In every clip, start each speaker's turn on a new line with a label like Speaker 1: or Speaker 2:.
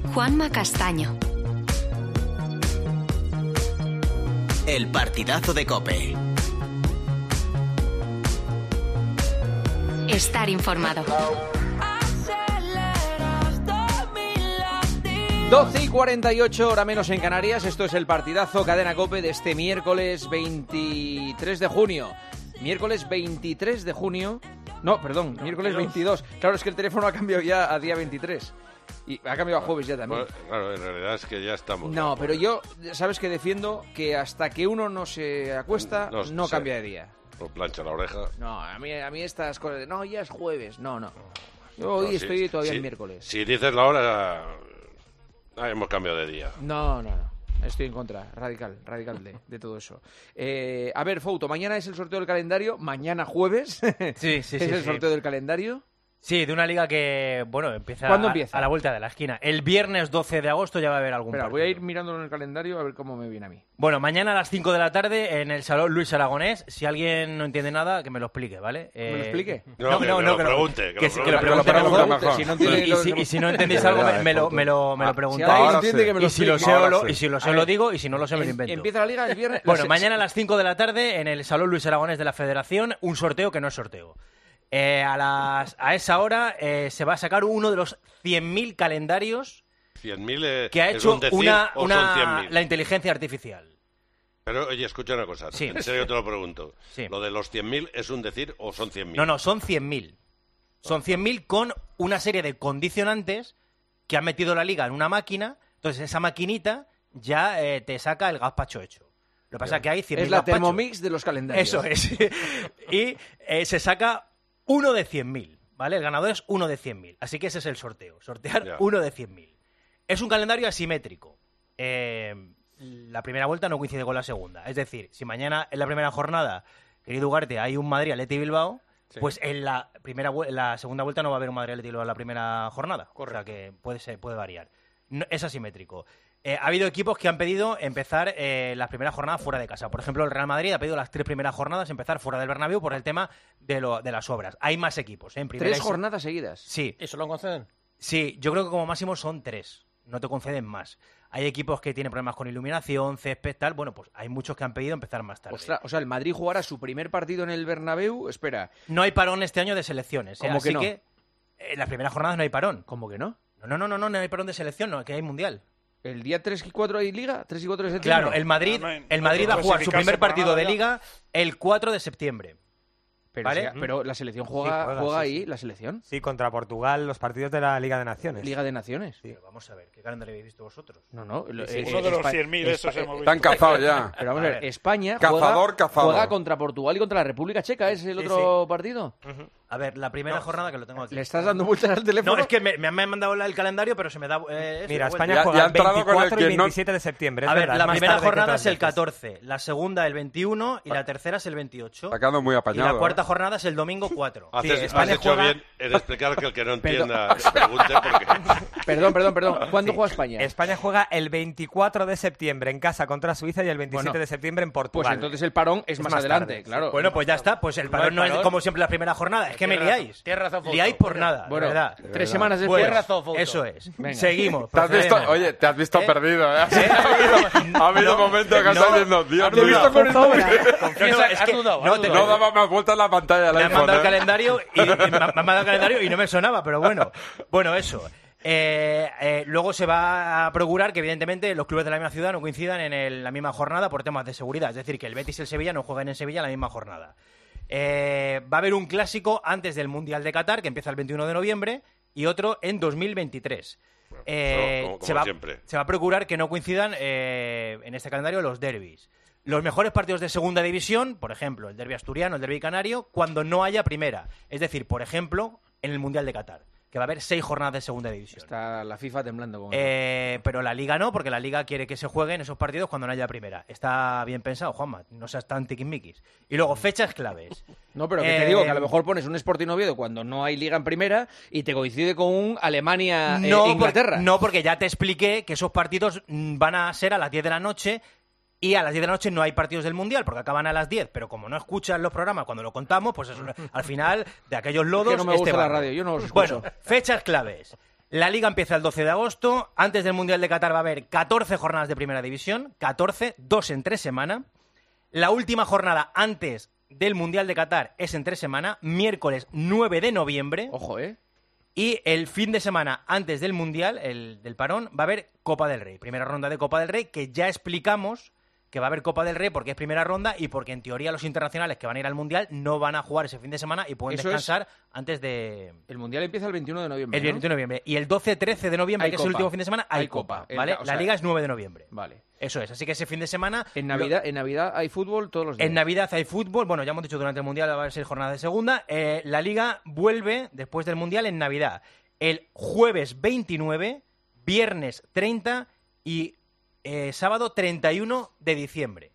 Speaker 1: Juanma Castaño.
Speaker 2: El partidazo de COPE.
Speaker 1: Estar informado.
Speaker 3: 12:48, hora menos en Canarias. Esto es el partidazo Cadena COPE de este miércoles 23 de junio. Miércoles 23 de junio. No, perdón, miércoles 22. Claro, es que el teléfono ha cambiado ya a día 23. Y ha cambiado a jueves ya también.
Speaker 4: Bueno, claro, en realidad es que ya estamos.
Speaker 3: No, pero yo, sabes que defiendo que hasta que uno no se acuesta, no cambia de día.
Speaker 4: O plancha la oreja.
Speaker 3: No, a mí estas cosas de, no, ya es jueves. No. Yo hoy estoy todavía en miércoles.
Speaker 4: Si dices la hora, hemos cambiado de día.
Speaker 3: No. Estoy en contra, radical de todo eso. A ver, Fouto, mañana es el sorteo del calendario. Mañana jueves.
Speaker 5: Sí.
Speaker 3: Es el sorteo del calendario.
Speaker 5: Sí, de una liga que, bueno, empieza,
Speaker 3: ¿Cuándo empieza?
Speaker 5: A la vuelta de la esquina. El viernes 12 de agosto ya va a haber algún partido.
Speaker 3: Voy a ir mirándolo en el calendario a ver cómo me viene a mí.
Speaker 5: Bueno, mañana a las 5 de la tarde en el Salón Luis Aragonés. Si alguien no entiende nada, que me lo explique, ¿vale?
Speaker 3: ¿Me lo explique?
Speaker 4: No, que lo pregunte.
Speaker 5: Que lo pregunte mejor.
Speaker 3: Si no entiende,
Speaker 5: y si no entendéis algo, me lo preguntáis. Y si lo sé, lo digo. Y si no lo sé, me lo invento.
Speaker 3: Empieza la liga el viernes.
Speaker 5: Bueno, mañana a las 5 de la tarde en el Salón Luis Aragonés de la Federación, un sorteo que no es sorteo. A esa hora se va a sacar uno de los 100.000 calendarios
Speaker 4: 100.000
Speaker 5: que ha hecho
Speaker 4: es un decir, o son 100.000.
Speaker 5: la inteligencia artificial.
Speaker 4: Pero, oye, escucha una cosa.
Speaker 5: Sí.
Speaker 4: En serio te lo pregunto.
Speaker 5: Sí.
Speaker 4: ¿Lo de los 100.000 es un decir o son 100.000?
Speaker 5: No, son 100.000. Son 100.000 con una serie de condicionantes que ha metido la liga en una máquina. Entonces, esa maquinita ya te saca el gazpacho hecho. Lo que pasa es que hay 100.000
Speaker 3: Es la
Speaker 5: gazpachos.
Speaker 3: Thermomix de los calendarios.
Speaker 5: Eso es. Y se saca uno de 100.000, ¿vale? El ganador es uno de 100.000. Así que ese es el sorteo. Sortear uno de 100.000. Es un calendario asimétrico. La primera vuelta no coincide con la segunda. Es decir, si mañana en la primera jornada, querido Ugarte, hay un Madrid-Athletic Bilbao, pues en la segunda vuelta no va a haber un Madrid-Athletic Bilbao en la primera jornada. Correcto. O sea que puede variar. No, es asimétrico. Ha habido equipos que han pedido empezar las primeras jornadas fuera de casa. Por ejemplo, el Real Madrid ha pedido las 3 primeras jornadas empezar fuera del Bernabéu por el tema de las obras. Hay más equipos. En primera
Speaker 3: 3 jornadas seguidas.
Speaker 5: Sí.
Speaker 6: ¿Eso lo conceden?
Speaker 5: Sí, yo creo que como máximo son 3. No te conceden más. Hay equipos que tienen problemas con iluminación, césped, tal. Bueno, pues hay muchos que han pedido empezar más tarde.
Speaker 3: Ostras, o sea, el Madrid jugará su primer partido en el Bernabéu. Espera.
Speaker 5: No hay parón este año de selecciones.
Speaker 3: ¿Cómo que no?
Speaker 5: Así que en las primeras jornadas no hay parón.
Speaker 3: ¿Cómo que no?
Speaker 5: No hay parón de selección, no, que hay mundial.
Speaker 3: ¿El día 3 y 4 hay liga? ¿3 y 4 de septiembre?
Speaker 5: Claro, el Madrid va a jugar su primer partido de liga el 4 de septiembre.
Speaker 3: Pero,
Speaker 5: ¿vale?
Speaker 3: Pero la selección juega ahí, la selección.
Speaker 7: Sí, contra Portugal, los partidos de la Liga de Naciones.
Speaker 3: Liga de Naciones.
Speaker 5: Sí. Pero vamos a ver, ¿qué calendario habéis visto vosotros?
Speaker 3: No.
Speaker 6: Uno de los 100.000 esos hemos visto.
Speaker 8: Están cazados ya.
Speaker 3: Pero vamos a ver, España
Speaker 8: Cazador.
Speaker 3: juega contra Portugal y contra la República Checa. ¿Es el otro partido?
Speaker 5: A ver, la primera jornada que lo tengo aquí.
Speaker 3: ¿Le estás dando vueltas al teléfono?
Speaker 5: No, es que me han mandado el calendario, pero se me da...
Speaker 7: Mira, España juega el 24 y 27 de septiembre.
Speaker 5: A ver, la primera jornada es el 14, la segunda el 21 y la tercera es el 28.
Speaker 8: Está quedando muy
Speaker 5: Y
Speaker 8: apañado.
Speaker 5: la cuarta jornada es el domingo 4.
Speaker 4: Has hecho bien en explicar que el que no entienda pregunte porque...
Speaker 3: Perdón. ¿Cuándo juega España?
Speaker 7: España juega el 24 de septiembre en casa contra Suiza y el 27 de septiembre en Portugal.
Speaker 3: Pues entonces el parón es más adelante,
Speaker 7: tarde,
Speaker 3: claro.
Speaker 5: Bueno, pues ya está. Pues el parón no es como siempre la primera jornada. Es que me liáis.
Speaker 6: Tienes razón, Fouto.
Speaker 5: Liáis por nada,
Speaker 3: Bueno,
Speaker 5: ¿verdad?
Speaker 3: 3 semanas después.
Speaker 6: Tienes razón, Fouto.
Speaker 5: Eso es.
Speaker 3: Venga.
Speaker 5: Seguimos.
Speaker 8: Te has visto perdido, ¿eh? Ha habido un momento que estás diciendo, Dios mío. No daba más vueltas en la pantalla.
Speaker 5: Me han mandado el calendario y no me sonaba, pero bueno. Bueno, eso. Luego se va a procurar que, evidentemente, los clubes de la misma ciudad no coincidan en la misma jornada por temas de seguridad. Es decir, que el Betis y el Sevilla no jueguen en Sevilla en la misma jornada. Va a haber un clásico antes del Mundial de Qatar, que empieza el 21 de noviembre, y otro en 2023.
Speaker 4: Siempre.
Speaker 5: Se va a procurar que no coincidan en este calendario los derbis. Los mejores partidos de segunda división, por ejemplo, el derbi asturiano, el derbi canario, cuando no haya primera. Es decir, por ejemplo, en el Mundial de Qatar, que va a haber 6 jornadas de segunda división.
Speaker 3: Está la FIFA temblando con
Speaker 5: pero la Liga no, porque la Liga quiere que se jueguen esos partidos cuando no haya primera. Está bien pensado, Juanma, no seas tan tiquismiquis. Y luego, fechas claves.
Speaker 3: No, pero que te digo que a lo mejor pones un Sporting Oviedo cuando no hay Liga en primera y te coincide con un Alemania-Inglaterra.
Speaker 5: No, porque ya te expliqué que esos partidos van a ser a las 10 de la noche. Y a las 10 de la noche no hay partidos del Mundial, porque acaban a las 10, pero como no escuchas los programas cuando lo contamos, pues eso, al final, de aquellos lodos...
Speaker 3: Es que no me gusta la radio, yo no los escucho.
Speaker 5: Bueno, fechas claves. La Liga empieza el 12 de agosto. Antes del Mundial de Qatar va a haber 14 jornadas de Primera División. 14, 2 en 3 semanas. La última jornada antes del Mundial de Qatar es en 3 semanas. Miércoles 9 de noviembre.
Speaker 3: Ojo,
Speaker 5: Y el fin de semana antes del Mundial, el del parón, va a haber Copa del Rey. Primera ronda de Copa del Rey, que ya explicamos que va a haber Copa del Rey porque es primera ronda y porque en teoría los internacionales que van a ir al Mundial no van a jugar ese fin de semana y pueden descansar antes de...
Speaker 3: El Mundial empieza el 21 de noviembre,
Speaker 5: El 21 de noviembre. Y el 12-13 de noviembre,
Speaker 3: hay
Speaker 5: que
Speaker 3: Copa.
Speaker 5: es el último fin de semana, hay Copa, ¿vale? La Liga es 9 de noviembre.
Speaker 3: Vale.
Speaker 5: Eso es. Así que ese fin de semana...
Speaker 3: En Navidad hay fútbol todos los días.
Speaker 5: En Navidad hay fútbol. Bueno, ya hemos dicho durante el Mundial va a ser jornada de segunda. La Liga vuelve después del Mundial en Navidad. El jueves 29, viernes 30 y sábado 31 de diciembre.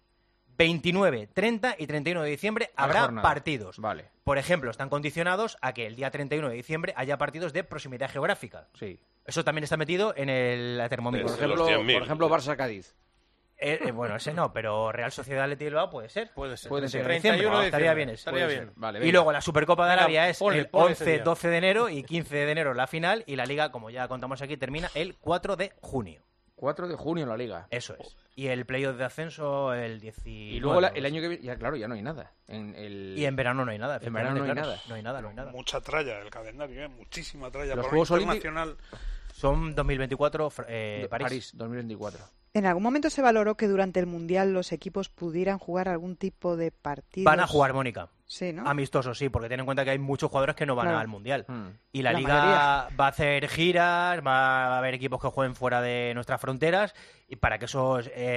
Speaker 5: 29, 30 y 31 de diciembre habrá partidos.
Speaker 3: Vale.
Speaker 5: Por ejemplo, están condicionados a que el día 31 de diciembre haya partidos de proximidad geográfica.
Speaker 3: Sí.
Speaker 5: Eso también está metido en la termómetro.
Speaker 3: Por ejemplo, Barça-Cádiz.
Speaker 5: Bueno, ese no, pero Real Sociedad Athletic Bilbao puede ser.
Speaker 3: Puede ser.
Speaker 5: 31 de estaría bien.
Speaker 6: Estaría bien.
Speaker 3: Vale,
Speaker 5: y luego la Supercopa de Arabia es
Speaker 6: ponle
Speaker 5: el
Speaker 6: ese
Speaker 5: 11,
Speaker 6: día.
Speaker 5: 12 de enero y 15 de enero la final. Y la Liga, como ya contamos aquí, termina el 4 de junio.
Speaker 3: 4 de junio la Liga.
Speaker 5: Eso es. Y el playoff de ascenso el 19.
Speaker 3: Y luego el año que viene, ya claro, ya no hay nada.
Speaker 5: Y en verano no hay nada.
Speaker 3: En verano no hay nada.
Speaker 5: No hay nada.
Speaker 6: Mucha tralla el calendario, muchísima tralla.
Speaker 3: Los
Speaker 6: Por
Speaker 3: Juegos
Speaker 6: internacional.
Speaker 5: Son 2024
Speaker 3: París 2024.
Speaker 9: ¿En algún momento se valoró que durante el Mundial los equipos pudieran jugar algún tipo de partidos?
Speaker 5: Van a jugar, Mónica.
Speaker 9: Sí, ¿no?
Speaker 5: Amistosos, sí, porque ten en cuenta que hay muchos jugadores que no van al Mundial. Y la Liga
Speaker 9: mayoría.
Speaker 5: va a hacer giras, va a haber equipos que jueguen fuera de nuestras fronteras y para que no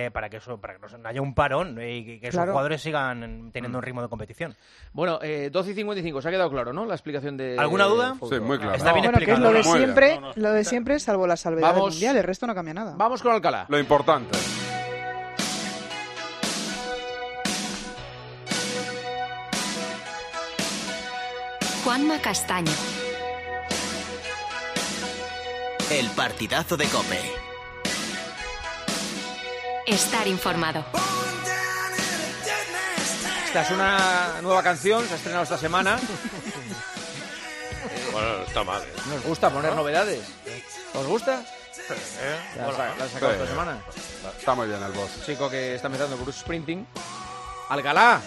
Speaker 5: haya un parón y que esos jugadores sigan teniendo un ritmo de competición.
Speaker 3: Bueno, 12 y 55, se ha quedado claro, ¿no? La explicación de...
Speaker 5: ¿Alguna duda?
Speaker 8: Sí, muy claro.
Speaker 5: Está bien explicado.
Speaker 9: Que es lo de siempre, salvo la salvedad del Mundial, el resto no cambia nada.
Speaker 3: Vamos con Alcalá.
Speaker 8: Lo importante.
Speaker 1: Juanma Castaño.
Speaker 2: El partidazo de COPE.
Speaker 1: Estar informado.
Speaker 3: Esta es una nueva canción, se ha estrenado esta semana.
Speaker 4: Bueno, no está mal.
Speaker 3: Nos gusta poner novedades. ¿Os gusta? La has sacado esta semana.
Speaker 8: Está muy bien el boss.
Speaker 3: Chico que está empezando Bruce Sprinting. Alcalá.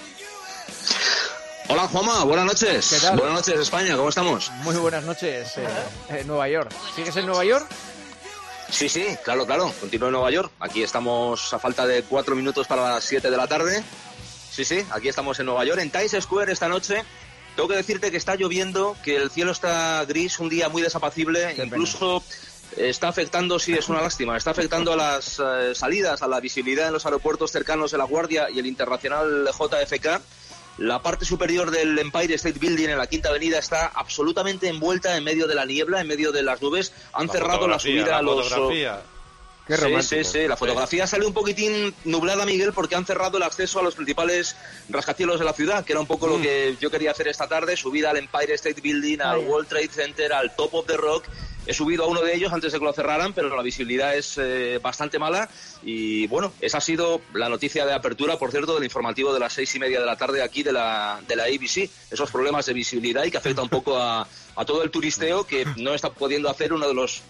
Speaker 10: Hola Juanma, buenas noches.
Speaker 3: ¿Qué tal?
Speaker 10: Buenas noches España, ¿cómo estamos?
Speaker 3: Muy buenas noches, Nueva York. ¿Sigues en Nueva York?
Speaker 10: Sí, claro, continúo en Nueva York. Aquí estamos a falta de 4 minutos para las 7 de la tarde. Sí, aquí estamos en Nueva York, en Times Square esta noche. Tengo que decirte que está lloviendo, que el cielo está gris, un día muy desapacible, incluso está afectando, sí, es una lástima, está afectando a las salidas, a la visibilidad en los aeropuertos cercanos de La Guardia y el internacional JFK. La parte superior del Empire State Building en la Quinta Avenida está absolutamente envuelta en medio de la niebla, en medio de las nubes. Han cerrado la subida a los...
Speaker 8: Qué romántico.
Speaker 10: Sí. La fotografía sale un poquitín nublada, Miguel, porque han cerrado el acceso a los principales rascacielos de la ciudad, que era un poco lo que yo quería hacer esta tarde, subida al Empire State Building, al World Trade Center, al Top of the Rock. He subido a uno de ellos antes de que lo cerraran, pero la visibilidad es bastante mala. Y bueno, esa ha sido la noticia de apertura, por cierto, del informativo de las 6:30 de la tarde aquí de la ABC. Esos problemas de visibilidad y que afecta un poco a todo el turisteo que no está pudiendo hacer uno de los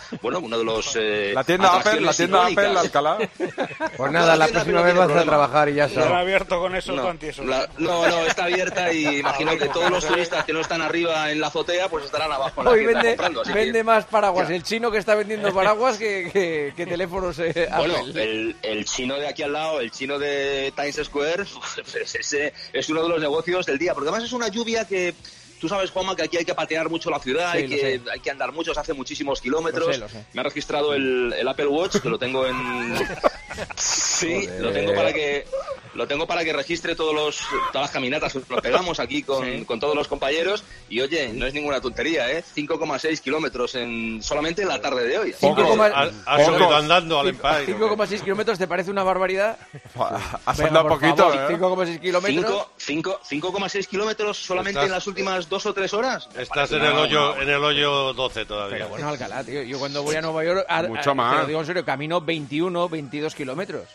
Speaker 8: la tienda Apple, Alcalá.
Speaker 11: Pues nada, la próxima vez vas a trabajar y ya
Speaker 6: está.
Speaker 11: sabes.
Speaker 6: abierto con eso, eso.
Speaker 10: No, está abierta y imagino que todos los turistas que no están arriba en la azotea pues estarán abajo en la
Speaker 3: Hoy
Speaker 10: tienda comprando.
Speaker 3: Vende más paraguas el chino que está vendiendo paraguas que teléfonos
Speaker 10: Bueno,
Speaker 3: Apple.
Speaker 10: el chino de aquí al lado, el chino de Times Square, pues ese es uno de los negocios del día, porque además es una lluvia que... Tú sabes, Juanma, que aquí hay que patear mucho la ciudad, hay que andar mucho, se hace muchísimos kilómetros.
Speaker 3: Lo sé.
Speaker 10: Me ha registrado el Apple Watch, que lo tengo en... Sí, lo tengo para que registre todas las caminatas que nos pegamos aquí con todos los compañeros. Y oye, no es ninguna tontería, 5,6 kilómetros solamente en la tarde de hoy.
Speaker 4: Has subido andando al Empire.
Speaker 3: 5,6 kilómetros, ¿te parece una barbaridad?
Speaker 8: Has andado poquito,
Speaker 3: 5,6 kilómetros.
Speaker 10: 5,6 kilómetros solamente en las últimas 2 o 3 horas.
Speaker 4: Estás en el hoyo 12 todavía.
Speaker 3: Pero bueno, Alcalá, tío, yo cuando voy a Nueva York,
Speaker 8: mucho más.
Speaker 3: te lo digo en serio, camino 21, 22 kilómetros.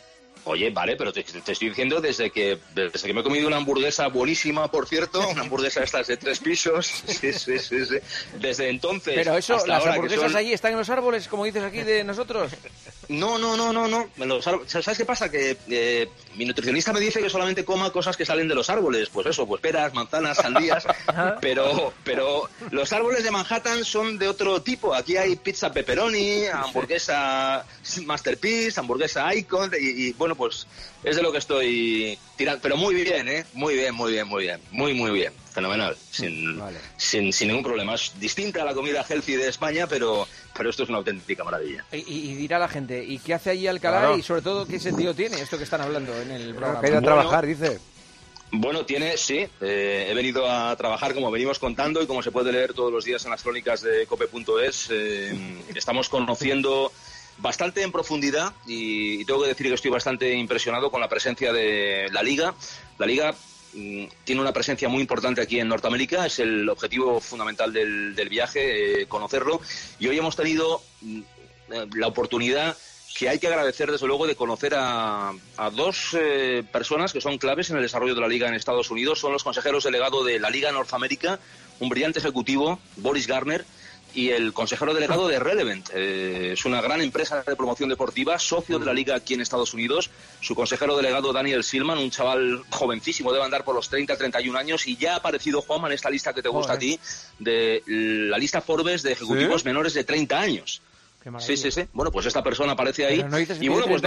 Speaker 10: Oye, vale, pero te estoy diciendo desde que me he comido una hamburguesa buenísima, por cierto, una hamburguesa estas de 3 pisos, sí. Desde entonces.
Speaker 3: Pero eso,
Speaker 10: hasta
Speaker 3: las
Speaker 10: ahora,
Speaker 3: hamburguesas allí están en los árboles, como dices aquí de nosotros.
Speaker 10: No. ¿Sabes qué pasa? Que mi nutricionista me dice que solamente coma cosas que salen de los árboles. Pues eso, pues peras, manzanas, sandías. pero los árboles de Manhattan son de otro tipo. Aquí hay pizza pepperoni, hamburguesa Masterpiece, hamburguesa Icon y bueno, pues es de lo que estoy tirando. Pero muy bien, ¿eh? Muy bien. Muy bien. Fenomenal. Sin ningún problema. Es distinta a la comida healthy de España, pero esto es una auténtica maravilla.
Speaker 3: Y dirá la gente, ¿y qué hace allí Alcalá? Claro. Y sobre todo, ¿qué sentido tiene esto que están hablando en el programa?
Speaker 11: Que ha ido a trabajar, dice.
Speaker 10: Bueno, sí. He venido a trabajar como venimos contando y como se puede leer todos los días en las crónicas de cope.es. Estamos conociendo bastante en profundidad y tengo que decir que estoy bastante impresionado con la presencia de la Liga. La Liga tiene una presencia muy importante aquí en Norteamérica, es el objetivo fundamental del viaje, conocerlo. Y hoy hemos tenido la oportunidad, que hay que agradecer desde luego, de conocer a dos personas que son claves en el desarrollo de la Liga en Estados Unidos. Son los consejeros delegado de la Liga Norteamérica, un brillante ejecutivo, Boris Garner, y el consejero delegado de Relevant. Es una gran empresa de promoción deportiva, socio de la Liga aquí en Estados Unidos. Su consejero delegado, Daniel Silman, un chaval jovencísimo, debe andar por los 30-31 años, y ya ha aparecido, Juanma, en esta lista que te gusta a ti, de la lista Forbes de ejecutivos menores de 30 años. Sí. Bueno, pues esta persona aparece ahí.
Speaker 3: No dices,
Speaker 10: y bueno, pues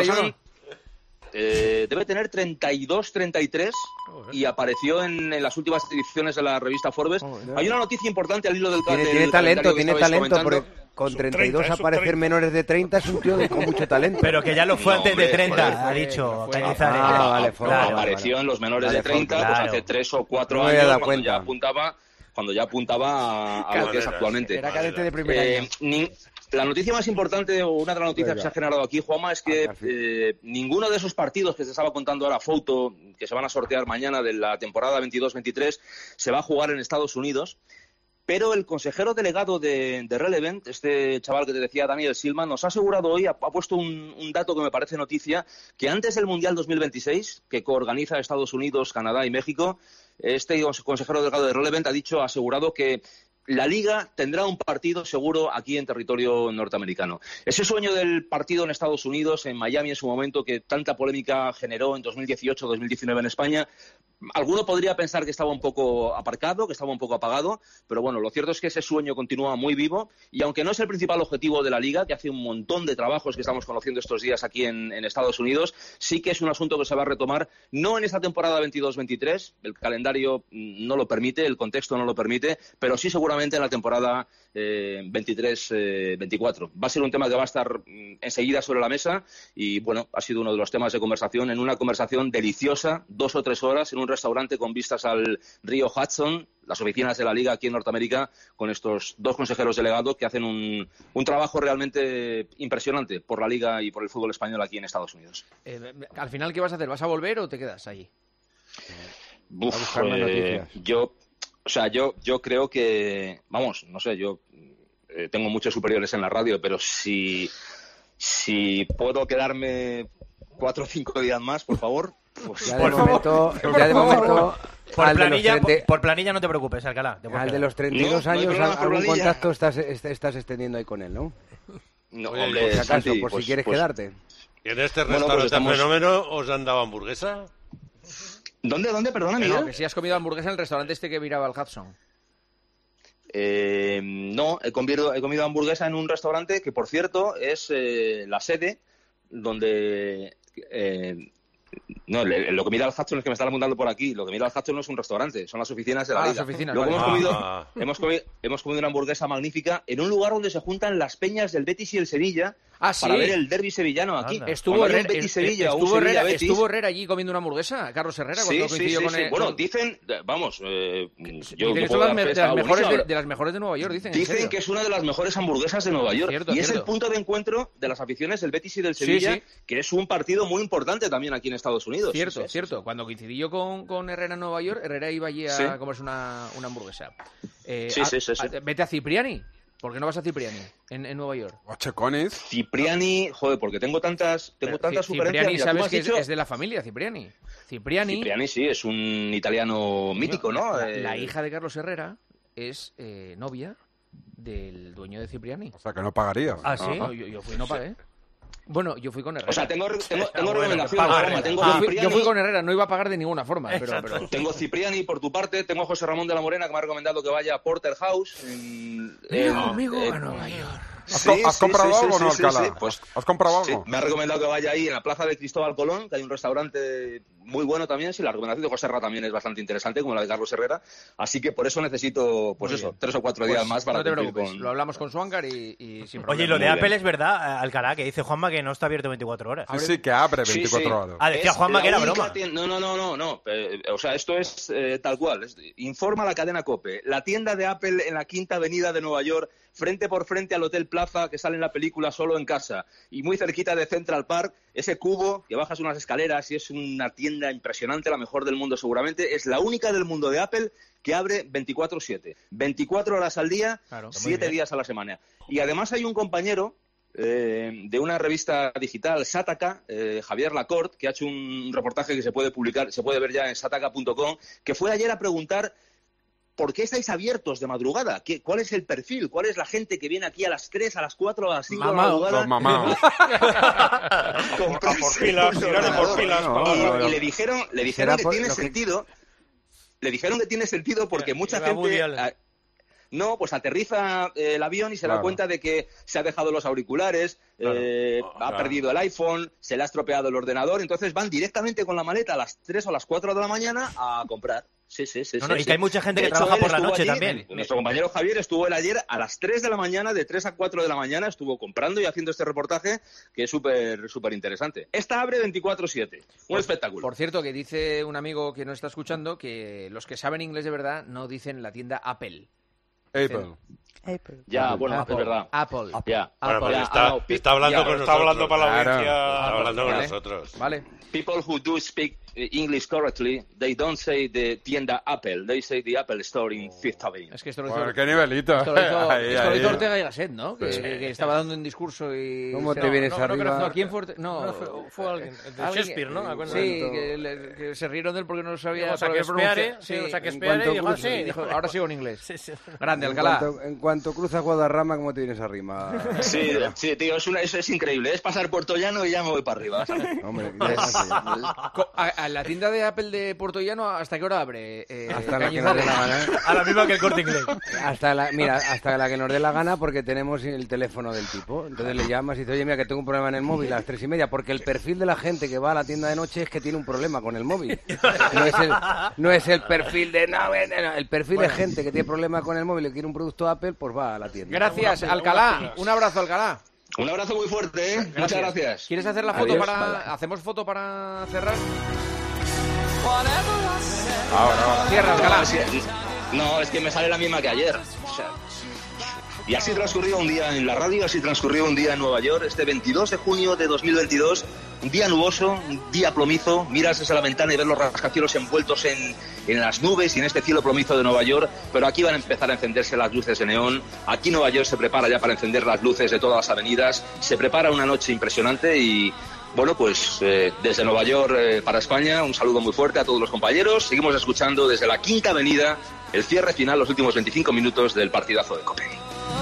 Speaker 10: debe tener 32, 33 y apareció en las últimas ediciones de la revista Forbes. Hay una noticia importante al hilo del
Speaker 11: Tiene talento, porque con 32 aparecer menores de 30 es un tío con mucho talento.
Speaker 5: Pero que ya lo fue antes de 30, ha dicho Cañizares.
Speaker 10: Apareció en los menores de 30, pues hace 3 o 4 años, cuando ya apuntaba a lo que es actualmente.
Speaker 3: Era cadete de primer año.
Speaker 10: La noticia más importante, o una de las noticias que se ha generado aquí, Juanma, es que ninguno de esos partidos que se estaba contando ahora, Foto, que se van a sortear mañana de la temporada 22-23, se va a jugar en Estados Unidos. Pero el consejero delegado de Relevant, este chaval que te decía, Daniel Silman, nos ha asegurado hoy, ha puesto un dato que me parece noticia, que antes del Mundial 2026, que coorganiza Estados Unidos, Canadá y México, este consejero delegado de Relevant ha asegurado que la Liga tendrá un partido seguro aquí en territorio norteamericano. Ese sueño del partido en Estados Unidos, en Miami en su momento, que tanta polémica generó en 2018-2019 en España, alguno podría pensar que estaba un poco aparcado, que estaba un poco apagado, pero bueno, lo cierto es que ese sueño continúa muy vivo, y aunque no es el principal objetivo de la Liga, que hace un montón de trabajos que estamos conociendo estos días aquí en Estados Unidos, sí que es un asunto que se va a retomar, no en esta temporada 22-23, el calendario no lo permite, el contexto no lo permite, pero sí seguramente en la temporada 23-24. Va a ser un tema que va a estar enseguida sobre la mesa y, bueno, ha sido uno de los temas de conversación, en una conversación deliciosa, 2 o 3 horas, en un restaurante con vistas al río Hudson, las oficinas de la Liga aquí en Norteamérica, con estos dos consejeros delegados que hacen un trabajo realmente impresionante por la Liga y por el fútbol español aquí en Estados Unidos.
Speaker 3: Al final, ¿qué vas a hacer? ¿Vas a volver o te quedas allí?
Speaker 10: Yo creo que, vamos, no sé, yo tengo muchos superiores en la radio, pero si puedo quedarme 4 o 5 días más, por favor. Pues
Speaker 11: ya de momento,
Speaker 5: por planilla no te preocupes, Alcalá.
Speaker 11: Al de los 32 años, algún contacto estás extendiendo ahí con él, ¿no?
Speaker 10: No,
Speaker 11: hombre, por si acaso, si quieres quedarte.
Speaker 4: ¿Y en este restaurante fenómeno os han dado hamburguesa?
Speaker 10: ¿Dónde? Perdona, Miguel.
Speaker 3: No, que si has comido hamburguesa en el restaurante este que miraba al Hudson.
Speaker 10: No, he comido hamburguesa en un restaurante que, por cierto, es la sede donde... No, lo que mira al Hudson es que me están apuntando por aquí. Lo que mira al Hudson no es un restaurante, son las oficinas de la Liga. Luego hemos comido una hamburguesa magnífica en un lugar donde se juntan las peñas del Betis y el Sevilla para ver el derbi sevillano aquí.
Speaker 3: Estuvo Herrera allí comiendo una hamburguesa, Carlos Herrera, cuando coincidió con él.
Speaker 10: Bueno, dicen, vamos,
Speaker 3: dicen que son de las mejores de Nueva York, dicen.
Speaker 10: Dicen que es una de las mejores hamburguesas de Nueva York. Es el punto de encuentro de las aficiones del Betis y del Sevilla, que es un partido muy importante también aquí en Estados Unidos.
Speaker 3: Cierto. Cuando coincidí yo con Herrera en Nueva York, Herrera iba allí a comerse una hamburguesa. Vete a Cipriani. ¿Por qué no vas a Cipriani en Nueva York?
Speaker 8: Checonis.
Speaker 10: Cipriani, joder, porque tengo tantas sugerencias.
Speaker 3: Cipriani,
Speaker 10: Mira,
Speaker 3: sabes que es de la familia, Cipriani. Cipriani
Speaker 10: sí, es un italiano mítico, ¿no?
Speaker 3: La hija de Carlos Herrera es novia del dueño de Cipriani.
Speaker 8: O sea, que no pagaría.
Speaker 5: ¿Ah, sí?
Speaker 3: No, yo fui y no pagué. Bueno, yo fui con Herrera.
Speaker 10: O sea, tengo recomendaciones.
Speaker 3: Yo fui con Herrera, no iba a pagar de ninguna forma. Pero...
Speaker 10: Tengo Cipriani por tu parte, tengo a José Ramón de la Morena, que me ha recomendado que vaya a Porterhouse.
Speaker 3: Amigo a Nueva York.
Speaker 8: ¿Has comprado algo o no, Alcalá?
Speaker 10: Sí. Pues,
Speaker 8: ¿Has comprado algo?
Speaker 10: Sí, me ha recomendado que vaya ahí en la plaza de Cristóbal Colón, que hay un restaurante muy bueno también. Sí, la recomendación de José Herrera también es bastante interesante, como la de Carlos Herrera. Así que por eso necesito, 3 o 4 días más para
Speaker 3: no te
Speaker 10: cumplir
Speaker 3: preocupes,
Speaker 10: con...
Speaker 3: Lo hablamos con Swangar y sin problema.
Speaker 5: Oye, lo de Apple es verdad, Alcalá, que dice Juanma que no está abierto 24 horas.
Speaker 8: Sí, que abre 24 horas.
Speaker 5: Ah, decía Juanma que era broma.
Speaker 10: No. O sea, esto es tal cual. Informa la cadena COPE. La tienda de Apple en la Quinta Avenida de Nueva York, frente por frente al Hotel Plaza, que sale en la película Solo en Casa, y muy cerquita de Central Park, ese cubo que bajas unas escaleras y es una tienda impresionante, la mejor del mundo seguramente. Es la única del mundo de Apple que abre 24/7. 24 horas al día, 7 días a la semana. Y además hay un compañero de una revista digital, Sataka, Javier Lacorte, que ha hecho un reportaje que se puede publicar, se puede ver ya en sataka.com, que fue ayer a preguntar ¿por qué estáis abiertos de madrugada? ¿Cuál es el perfil? ¿Cuál es la gente que viene aquí a las 3, a las 4, a las 5 de la madrugada?
Speaker 8: Los mamados.
Speaker 6: Por filas, tiraron por filas.
Speaker 10: Y le dijeron que tiene sentido. Le dijeron que tiene sentido porque mucha gente... No, pues aterriza el avión y se da cuenta de que se ha dejado los auriculares, ha perdido el iPhone, se le ha estropeado el ordenador, entonces van directamente con la maleta a las 3 o las 4 de la mañana a comprar. Sí.
Speaker 5: Y que hay mucha gente que trabaja por la noche también.
Speaker 10: Nuestro compañero Javier estuvo ayer a las 3 de la mañana, de 3 a 4 de la mañana, estuvo comprando y haciendo este reportaje que es súper interesante. Esta abre 24/7, un espectáculo.
Speaker 3: Por cierto, que dice un amigo que nos está escuchando que los que saben inglés de verdad no dicen la tienda Apple.
Speaker 10: Ya, bueno,
Speaker 3: Apple.
Speaker 10: es verdad.
Speaker 3: Apple.
Speaker 10: Ya.
Speaker 4: Bueno, porque está hablando con nosotros. Está hablando para la audiencia. Está hablando con nosotros.
Speaker 3: Vale.
Speaker 10: People who do speak English correctly, they don't say the tienda Apple, they say the Apple Store in Fifth Avenue.
Speaker 3: Es que esto lo hizo...
Speaker 8: ¿Qué nivelito?
Speaker 3: Esto lo hizo Ortega y Gasset, ¿no? Que estaba dando un discurso y...
Speaker 11: ¿Cómo te vienes arriba?
Speaker 3: No, ¿quién fue? No,
Speaker 12: fue alguien. De Shakespeare, ¿no?
Speaker 3: Sí, que se rieron de él porque no sabía
Speaker 12: pronunciar. Sí, Shakespeare y dijo,
Speaker 3: ahora sigo en inglés.
Speaker 12: Sí.
Speaker 3: Grande, Alcalá.
Speaker 11: En cuanto cruzas Guadarrama, ¿cómo te vienes arriba?
Speaker 10: Sí, tío, eso es increíble. Es pasar Puerto Llano y ya me voy para arriba.
Speaker 11: Hombre,
Speaker 3: ¿A la tienda de Apple de Puerto Llano hasta qué hora abre?
Speaker 11: hasta la que nos dé la gana.
Speaker 5: A la misma que el Corte Inglés.
Speaker 11: Hasta la que nos dé la gana, porque tenemos el teléfono del tipo. Entonces le llamas y dices, oye, mira, que tengo un problema en el móvil a las 3:30, porque el perfil de la gente que va a la tienda de noche es que tiene un problema con el móvil. No es el perfil de... No, el perfil de gente que tiene problema con el móvil y quiere un producto Apple, pues va a la tienda.
Speaker 3: Gracias, Alcalá. Un abrazo, Alcalá.
Speaker 10: Un abrazo muy fuerte, ¿eh? Muchas gracias.
Speaker 3: ¿Quieres hacer la foto ¿Hacemos foto para cerrar?
Speaker 8: Ahora.
Speaker 3: Cierra, Alcalá.
Speaker 10: No, es que me sale la misma que ayer. O sea, y así transcurrió un día en la radio, así transcurrió un día en Nueva York, este 22 de junio de 2022, un día nuboso, un día plomizo, miras desde la ventana y ves los rascacielos envueltos en las nubes y en este cielo plomizo de Nueva York, pero aquí van a empezar a encenderse las luces de neón, aquí Nueva York se prepara ya para encender las luces de todas las avenidas, se prepara una noche impresionante y... Bueno, pues desde Nueva York para España, un saludo muy fuerte a todos los compañeros. Seguimos escuchando desde la Quinta Avenida el cierre final, los últimos 25 minutos del partidazo de COPE.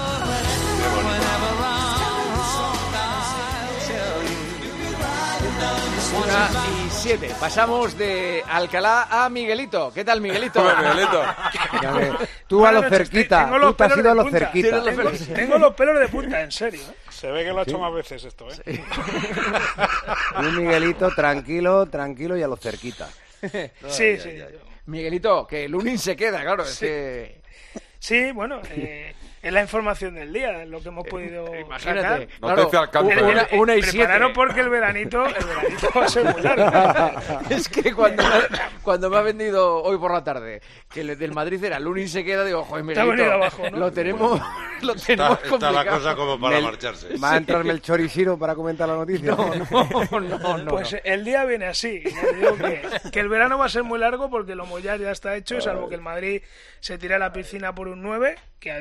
Speaker 3: 1:07. Pasamos de Alcalá a Miguelito. ¿Qué tal, Miguelito?
Speaker 8: Miguelito.
Speaker 11: Tú a lo cerquita. Tú te has ido a lo cerquita.
Speaker 6: Tengo los pelos de punta, en serio. Se ve que lo ha hecho más veces esto, ¿eh?
Speaker 11: Un Miguelito tranquilo y a lo cerquita.
Speaker 6: Sí.
Speaker 3: Miguelito, que el Lunin se queda, claro.
Speaker 6: Sí, sí, bueno... Es la información del día, lo que hemos podido sacar.
Speaker 8: Noticia al campo.
Speaker 3: 1:07.
Speaker 6: Prepararos porque el veranito va a ser muy largo.
Speaker 3: Es que cuando me ha vendido hoy por la tarde que el del Madrid era Lunin se queda, digo, joder, Miguelito,
Speaker 6: abajo, ¿no?
Speaker 3: lo tenemos complicado.
Speaker 4: Está la cosa como para marcharse.
Speaker 11: ¿Va a entrarme el choriciro para comentar la noticia?
Speaker 3: No.
Speaker 6: Pues el día viene así. Ya digo que el verano va a ser muy largo porque lo Mollar ya está hecho, y salvo que el Madrid se tire a la piscina por un 9, que a día de hoy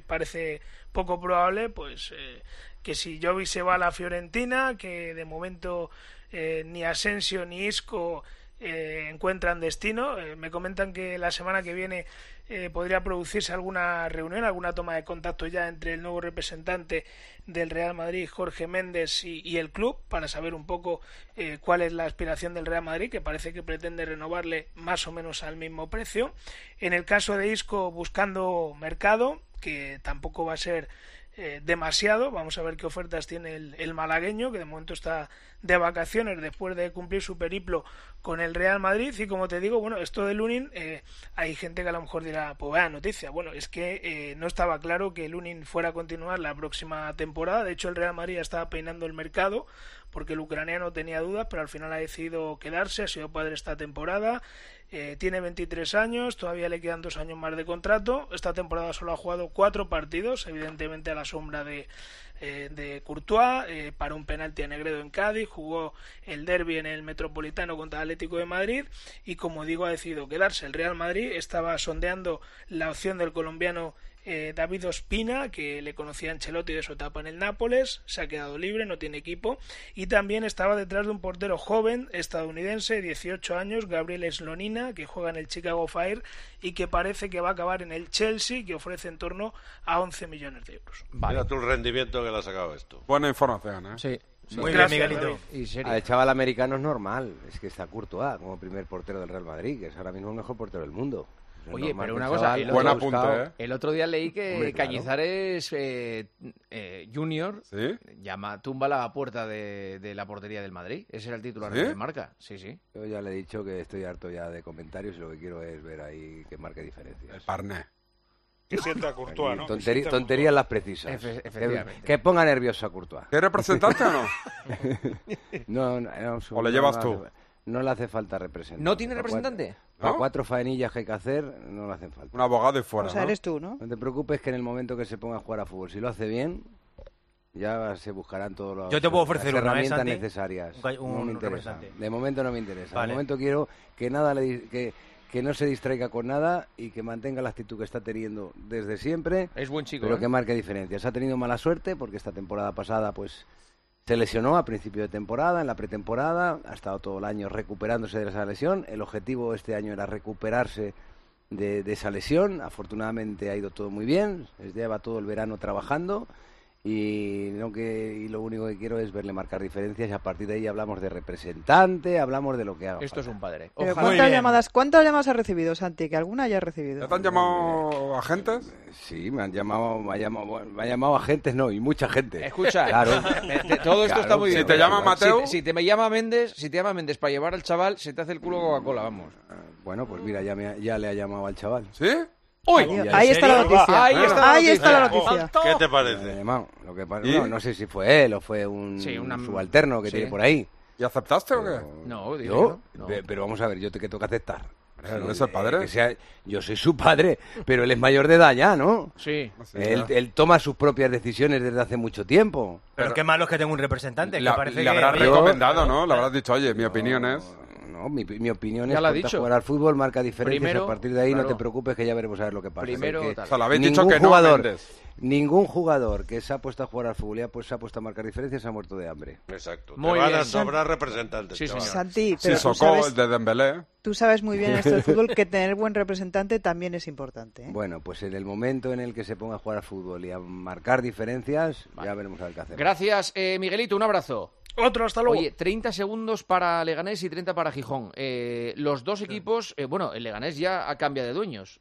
Speaker 6: parece poco probable, pues que si Jovic se va a la Fiorentina, que de momento ni Asensio ni Isco encuentran destino. Me comentan que la semana que viene podría producirse alguna reunión, alguna toma de contacto ya entre el nuevo representante del Real Madrid, Jorge Méndez, y el club, para saber un poco cuál es la aspiración del Real Madrid, que parece que pretende renovarle más o menos al mismo precio. En el caso de Isco, buscando mercado, que tampoco va a ser demasiado. Vamos a ver qué ofertas tiene el malagueño, que de momento está de vacaciones después de cumplir su periplo con el Real Madrid. Y como te digo, bueno, esto de Lunin, hay gente que a lo mejor dirá, pues vaya noticia. Bueno, es que no estaba claro que Lunin fuera a continuar la próxima temporada. De hecho, el Real Madrid estaba peinando el mercado porque el ucraniano tenía dudas, pero al final ha decidido quedarse, ha sido padre esta temporada. Tiene 23 años, todavía le quedan 2 años más de contrato. Esta temporada solo ha jugado 4 partidos, evidentemente a la sombra de Courtois, para un penalti a Negredo en Cádiz, jugó el derbi en el Metropolitano contra el Atlético de Madrid y, como digo, ha decidido quedarse. El Real Madrid estaba sondeando la opción del colombiano David Ospina, que le conocía a Ancelotti de su etapa en el Nápoles, se ha quedado libre, no tiene equipo, y también estaba detrás de un portero joven estadounidense, 18 años, Gabriel Slonina, que juega en el Chicago Fire y que parece que va a acabar en el Chelsea, que ofrece en torno a 11 millones de euros.
Speaker 4: Mira tú el rendimiento que le ha sacado esto.
Speaker 8: Buena información, ¿eh?
Speaker 3: Sí.
Speaker 5: Muy bien, Miguelito.
Speaker 11: El chaval americano es normal, es que está Courtois como primer portero del Real Madrid, que es ahora mismo el mejor portero del mundo.
Speaker 3: Oye, pero una cosa,
Speaker 8: buen apunte, ¿eh?
Speaker 3: El otro día leí que
Speaker 11: Hombre, claro.
Speaker 3: Cañizares Junior
Speaker 8: ¿Sí?
Speaker 3: tumba la puerta de la portería del Madrid. Ese era el titular
Speaker 8: ¿Sí?
Speaker 3: de Marca. Sí, sí.
Speaker 11: Yo ya le he dicho que estoy harto ya de comentarios y lo que quiero es ver ahí que marque diferencias.
Speaker 8: El Parné.
Speaker 6: Que sienta a Courtois, ¿no?
Speaker 11: Tonterías las precisas.
Speaker 3: Efectivamente.
Speaker 11: Que ponga nervioso a Courtois.
Speaker 8: ¿Qué representante o no?
Speaker 11: No,
Speaker 8: ¿O le llevas tú?
Speaker 11: No le hace falta representante.
Speaker 3: ¿No tiene representante?
Speaker 11: Para
Speaker 8: ¿No?
Speaker 11: 4 faenillas que hay que hacer, no le hacen falta.
Speaker 8: Un abogado y fuera,
Speaker 9: O sea,
Speaker 8: ¿no?
Speaker 9: eres tú, ¿no?
Speaker 11: No te preocupes que en el momento que se ponga a jugar a fútbol, si lo hace bien, ya se buscarán todos los
Speaker 5: Yo te puedo ofrecer
Speaker 11: las
Speaker 5: una,
Speaker 11: herramientas
Speaker 5: Santi,
Speaker 11: necesarias.
Speaker 5: un
Speaker 11: No me interesa.
Speaker 5: representante.
Speaker 11: De momento no me interesa.
Speaker 5: Vale.
Speaker 11: De momento quiero que nada que no se distraiga con nada y que mantenga la actitud que está teniendo desde siempre.
Speaker 3: Es buen chico,
Speaker 11: Pero
Speaker 3: ¿eh?
Speaker 11: que marque diferencias. Ha tenido mala suerte porque esta temporada pasada pues se lesionó a principio de temporada, en la pretemporada, ha estado todo el año recuperándose de esa lesión. El objetivo este año era recuperarse de esa lesión. Afortunadamente ha ido todo muy bien, lleva todo el verano trabajando y lo único que quiero es verle marcar diferencias y a partir de ahí hablamos de representante, hablamos de lo que haga
Speaker 3: Esto es
Speaker 11: falta.
Speaker 3: un padre.
Speaker 9: Pero
Speaker 3: Ojalá.
Speaker 9: ¿cuántas llamadas has recibido, Santi? Que alguna haya recibido.
Speaker 8: ¿Ya te han llamado agentes?
Speaker 11: Sí, me ha llamado agentes, no, y mucha gente.
Speaker 3: Escucha,
Speaker 11: Claro.
Speaker 3: todo esto
Speaker 11: Claro,
Speaker 3: está muy bien.
Speaker 8: Si te llama Mateo...
Speaker 3: Si te llama Méndez para llevar al chaval, se te hace el culo Coca-Cola, vamos.
Speaker 11: Bueno, pues mira, ya le ha llamado al chaval.
Speaker 8: ¿Sí?
Speaker 3: ¡Uy!
Speaker 9: Ahí está la noticia.
Speaker 3: Ahí está la
Speaker 9: noticia.
Speaker 4: ¿Qué te
Speaker 11: Le ha
Speaker 4: parece?
Speaker 11: llamado. Lo que pasa,
Speaker 8: ¿Y?
Speaker 11: no sé si fue él o fue un subalterno que tiene por ahí.
Speaker 8: ¿Y aceptaste o qué?
Speaker 3: No, digo
Speaker 11: ¿Yo?
Speaker 3: no.
Speaker 11: Pero vamos a ver, yo te que tengo que aceptar.
Speaker 8: ¿No es el padre?
Speaker 11: Yo soy su padre, pero él es mayor de edad ya, ¿no?
Speaker 3: Sí.
Speaker 11: Él toma sus propias decisiones desde hace mucho tiempo.
Speaker 5: Pero qué malo es que tenga un representante. Que parece
Speaker 8: Le habrás
Speaker 5: que...
Speaker 8: recomendado, ¿no? Le habrás dicho, oye, mi opinión es...
Speaker 11: No, mi opinión
Speaker 3: Ya
Speaker 11: es
Speaker 3: lo ha
Speaker 11: ponte a
Speaker 3: dicho.
Speaker 11: jugar al fútbol, marca diferencias.
Speaker 3: Primero,
Speaker 11: A partir de ahí
Speaker 3: claro.
Speaker 11: no te preocupes que ya veremos a ver lo que pasa.
Speaker 3: Primero,
Speaker 11: Que
Speaker 3: tal.
Speaker 8: O sea, le habéis dicho
Speaker 11: ningún
Speaker 8: que no,
Speaker 11: jugador,
Speaker 8: Méndez.
Speaker 11: ningún jugador que se ha puesto a jugar al fútbol y se ha puesto a marcar diferencias se ha muerto de hambre.
Speaker 4: Exacto.
Speaker 3: Muy
Speaker 4: Te van
Speaker 3: bien.
Speaker 4: a sobrar representantes.
Speaker 3: Sí,
Speaker 4: chaval.
Speaker 3: señor.
Speaker 9: Santi,
Speaker 8: Sí,
Speaker 9: pero tú
Speaker 8: Socó, el
Speaker 9: sabes,
Speaker 8: de Dembélé.
Speaker 9: tú sabes muy bien esto del fútbol que tener buen representante también es importante, ¿eh?
Speaker 11: Bueno, pues en el momento en el que se ponga a jugar al fútbol y a marcar diferencias, ya veremos a ver qué hacemos.
Speaker 3: Gracias, Miguelito, un abrazo.
Speaker 6: Otro, hasta luego.
Speaker 3: Oye, 30 segundos para Leganés y 30 para Gijón. Los dos equipos, bueno, el Leganés ya cambia de dueños.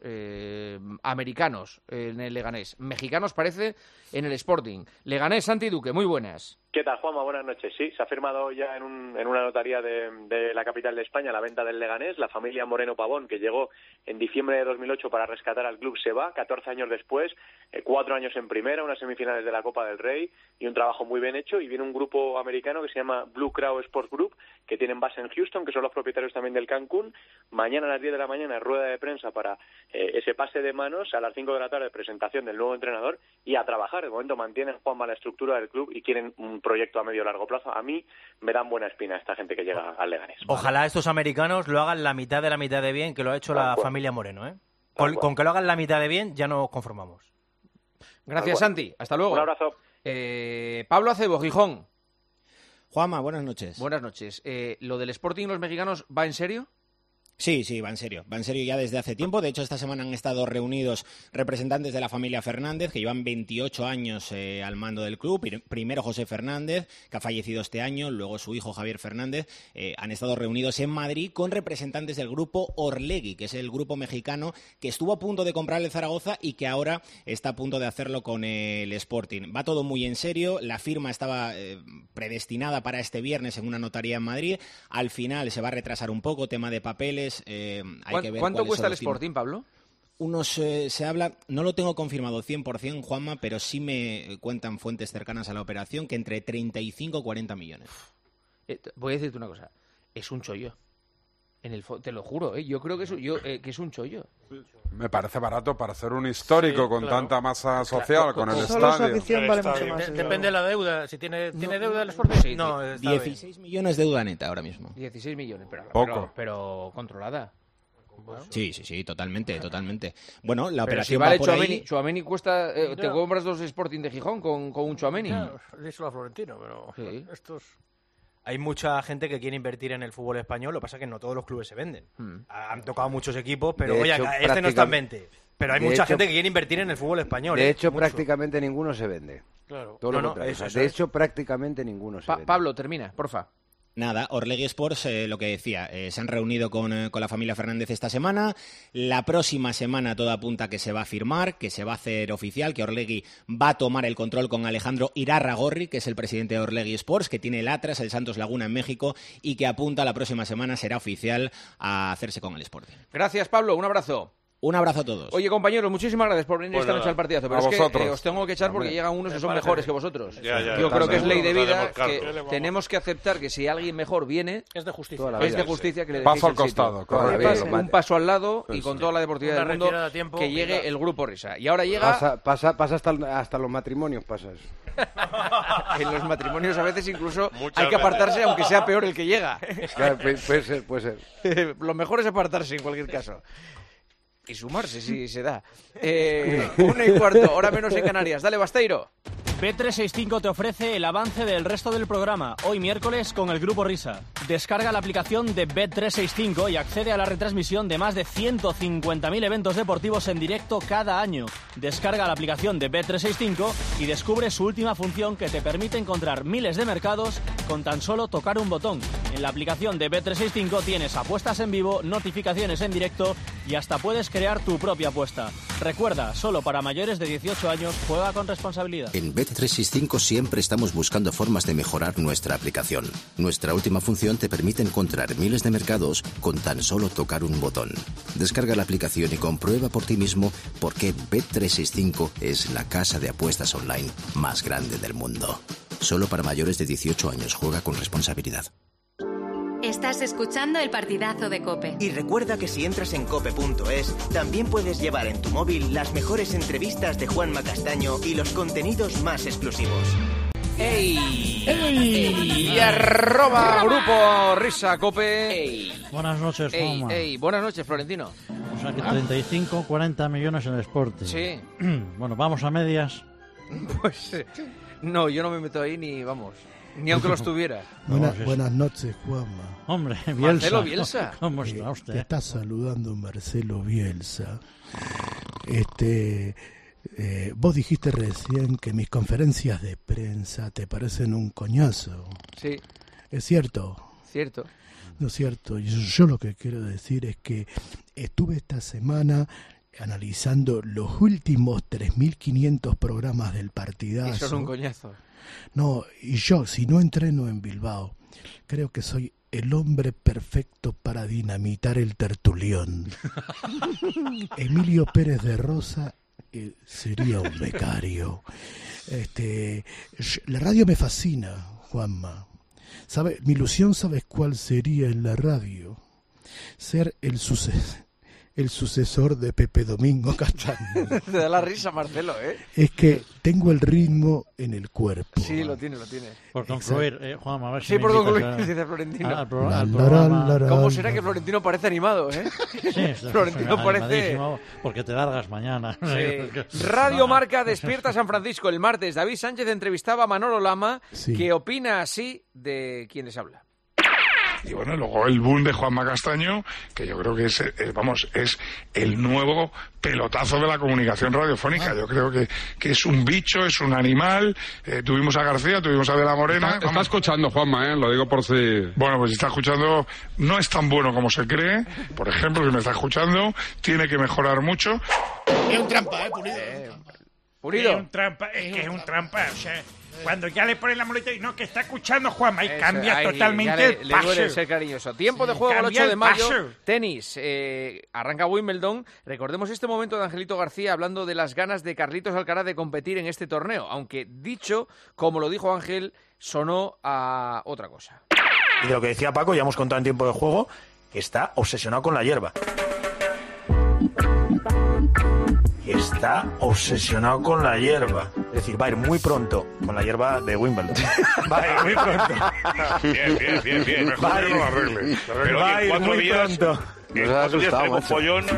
Speaker 3: Americanos en el Leganés. Mexicanos parece en el Sporting. Leganés, Santi Duque, muy buenas.
Speaker 13: ¿Qué tal, Juanma? Buenas noches. Sí, se ha firmado ya en una notaría de la capital de España la venta del Leganés. La familia Moreno Pavón, que llegó en diciembre de 2008 para rescatar al club, se va 14 años después, 4 años en primera, unas semifinales de la Copa del Rey y un trabajo muy bien hecho. Y viene un grupo americano que se llama Blue Crow Sports Group, que tienen base en Houston, que son los propietarios también del Cancún. Mañana a las 10 de la mañana, rueda de prensa para ese pase de manos. A las 5 de la tarde, presentación del nuevo entrenador y a trabajar. De momento mantienen, Juanma, la estructura del club y quieren un proyecto a medio largo plazo. A mí me dan buena espina esta gente que llega al Leganés.
Speaker 5: Ojalá estos americanos lo hagan la mitad de bien que lo ha hecho la familia Moreno, ¿eh? Con que lo hagan la mitad de bien ya nos conformamos.
Speaker 3: Gracias, Santi. Hasta luego.
Speaker 13: Un abrazo.
Speaker 3: Pablo Acebo, Gijón.
Speaker 14: Juanma, buenas noches.
Speaker 3: Buenas noches. ¿Lo del Sporting y los mexicanos va en serio?
Speaker 14: Sí, va en serio ya desde hace tiempo. De hecho, esta semana han estado reunidos representantes de la familia Fernández, que llevan 28 años al mando del club. Primero José Fernández, que ha fallecido este año, luego su hijo Javier Fernández. Han estado reunidos en Madrid con representantes del grupo Orlegui, que es el grupo mexicano que estuvo a punto de comprar el Zaragoza y que ahora está a punto de hacerlo con el Sporting. Va todo muy en serio. La firma estaba predestinada para este viernes en una notaría en Madrid. Al final se va a retrasar un poco, tema de papeles.
Speaker 3: ¿Cuánto cuesta el Sporting, Pablo?
Speaker 14: Se habla, no lo tengo confirmado 100%, Juanma, pero sí me cuentan fuentes cercanas a la operación que entre 35 y 40 millones.
Speaker 3: Voy a decirte una cosa, es un chollo. Te lo juro, yo creo que es un chollo.
Speaker 8: Me parece barato para hacer un histórico con tanta masa social, con el estadio.
Speaker 9: Vale mucho más,
Speaker 12: depende de la deuda. Si tiene deuda el Sporting,
Speaker 14: sí, no. 16 millones de deuda neta ahora mismo.
Speaker 3: 16 millones, pero controlada.
Speaker 14: Bueno. Sí, totalmente. Bueno, la
Speaker 3: pero
Speaker 14: operación
Speaker 3: si vale
Speaker 14: va por ahí.
Speaker 3: Chouameni cuesta... te compras 2 Sporting de Gijón con un Chouameni.
Speaker 12: Díselo a Florentino, pero estos...
Speaker 5: Hay mucha gente que quiere invertir en el fútbol español, lo que pasa es que no todos los clubes se venden. Han tocado muchos equipos, pero oye, este no está en mente. Pero hay mucha gente que quiere invertir en el fútbol español.
Speaker 11: De hecho, prácticamente ninguno se vende.
Speaker 12: Claro.
Speaker 11: De hecho, prácticamente ninguno se vende.
Speaker 3: Pablo, termina, porfa.
Speaker 14: Nada, Orlegui Sports, lo que decía, se han reunido con la familia Fernández esta semana. La próxima semana todo apunta que se va a firmar, que se va a hacer oficial, que Orlegui va a tomar el control con Alejandro Irarragorri, que es el presidente de Orlegui Sports, que tiene el Atlas, el Santos Laguna en México, y que apunta la próxima semana será oficial a hacerse con el Sporting.
Speaker 3: Gracias, Pablo, un abrazo.
Speaker 14: Un abrazo a todos.
Speaker 3: Oye, compañeros, muchísimas gracias por venir esta noche al partidazo. Pero es que os tengo que echar porque llegan unos que son mejores que vosotros. Yo creo que es ley de vida que tenemos que aceptar que si alguien mejor viene,
Speaker 12: es de justicia.
Speaker 3: Es de justicia que le
Speaker 8: paso al costado.
Speaker 3: Un paso al lado y con toda la deportividad del mundo que llegue el grupo Risa. Y ahora llega...
Speaker 11: Pasa hasta los matrimonios, pasas.
Speaker 3: En los matrimonios a veces incluso hay que apartarse aunque sea peor el que llega.
Speaker 11: Claro, puede ser.
Speaker 3: Lo mejor es apartarse en cualquier caso. Y sumarse, si se da. 1:15, hora menos en Canarias. Dale, Basteiro.
Speaker 15: Bet365 te ofrece el avance del resto del programa, hoy miércoles con el Grupo Risa. Descarga la aplicación de Bet365 y accede a la retransmisión de más de 150.000 eventos deportivos en directo cada año. Descarga la aplicación de Bet365 y descubre su última función que te permite encontrar miles de mercados con tan solo tocar un botón. En la aplicación de Bet365 tienes apuestas en vivo, notificaciones en directo y hasta puedes crear tu propia apuesta. Recuerda, solo para mayores de 18 años, juega con responsabilidad.
Speaker 16: En Bet365 siempre estamos buscando formas de mejorar nuestra aplicación. Nuestra última función te permite encontrar miles de mercados con tan solo tocar un botón. Descarga la aplicación y comprueba por ti mismo por qué Bet365 es la casa de apuestas online más grande del mundo. Solo para mayores de 18 años, juega con responsabilidad.
Speaker 1: Estás escuchando el partidazo de COPE.
Speaker 2: Y recuerda que si entras en cope.es, también puedes llevar en tu móvil las mejores entrevistas de Juanma Castaño y los contenidos más exclusivos.
Speaker 3: ¡Ey! ¡Ey! Y arroba Grupo Risa COPE. ¡Ey!
Speaker 17: Buenas noches, Juanma.
Speaker 3: ¡Ey! Buenas noches, Florentino.
Speaker 17: O sea que 35, 40 millones en el Sporting.
Speaker 3: Sí.
Speaker 17: Bueno, ¿vamos a medias?
Speaker 3: Pues no, yo no me meto ahí ni aunque los tuviera.
Speaker 18: Buenas noches, Juanma.
Speaker 17: Hombre, Bielsa.
Speaker 3: Marcelo Bielsa.
Speaker 17: ¿Cómo está usted?
Speaker 18: Te está saludando Marcelo Bielsa. Vos dijiste recién que mis conferencias de prensa te parecen un coñazo.
Speaker 3: Sí.
Speaker 18: ¿Es cierto?
Speaker 3: Cierto.
Speaker 18: No es cierto. Yo lo que quiero decir es que estuve esta semana analizando los últimos 3.500 programas del partidazo.
Speaker 3: Eso es un coñazo.
Speaker 18: No, y yo, si no entreno en Bilbao, creo que soy el hombre perfecto para dinamitar el tertulión. Emilio Pérez de Rosa sería un becario. La radio me fascina, Juanma. Mi ilusión, ¿sabes cuál sería en la radio? Ser el el sucesor de Pepe Domingo Castaño.
Speaker 3: Te da la risa, Marcelo, ¿eh?
Speaker 18: Es que tengo el ritmo en el cuerpo.
Speaker 3: Sí, lo tiene.
Speaker 17: Por concluir, Juanma, a ver si
Speaker 3: sí, por concluir,
Speaker 17: a...
Speaker 3: dice Florentino.
Speaker 17: Al programa...
Speaker 3: ¿Cómo será que Florentino parece animado, eh?
Speaker 17: Sí,
Speaker 3: Florentino parece...
Speaker 17: Porque te largas mañana.
Speaker 3: Sí. Radio Marca despierta San Francisco. El martes, David Sánchez entrevistaba a Manolo Lama, que opina así de quién les habla.
Speaker 19: Y bueno, luego el boom de Juanma Castaño, que yo creo que es el nuevo pelotazo de la comunicación radiofónica. Yo creo que es un bicho, es un animal. Tuvimos a García, tuvimos a De la Morena.
Speaker 8: Está escuchando, Juanma, lo digo por si...
Speaker 19: Bueno, pues si está escuchando, no es tan bueno como se cree. Por ejemplo, si me está escuchando, tiene que mejorar mucho.
Speaker 20: Es un trampa, Pulido.
Speaker 3: Pulido.
Speaker 20: Es un trampa, es un trampa, o sea... Cuando ya le ponen la muleta y no, que está escuchando Juanma, y cambia totalmente el paso.
Speaker 3: Le duele ser cariñoso. Tiempo de juego el 8 de mayo. Tenis. Arranca Wimbledon. Recordemos este momento de Angelito García hablando de las ganas de Carlitos Alcaraz de competir en este torneo. Aunque dicho, como lo dijo Ángel, sonó a otra cosa.
Speaker 21: Y de lo que decía Paco, ya hemos contado en tiempo de juego, está obsesionado con la hierba. Está obsesionado con la hierba. Es decir, va a ir muy pronto con la hierba de Wimbledon. Va a ir muy pronto.
Speaker 19: Bien. Mejor que no lo arregle.
Speaker 21: Pero va a ir muy pronto.
Speaker 4: Nos ha asustado, macho.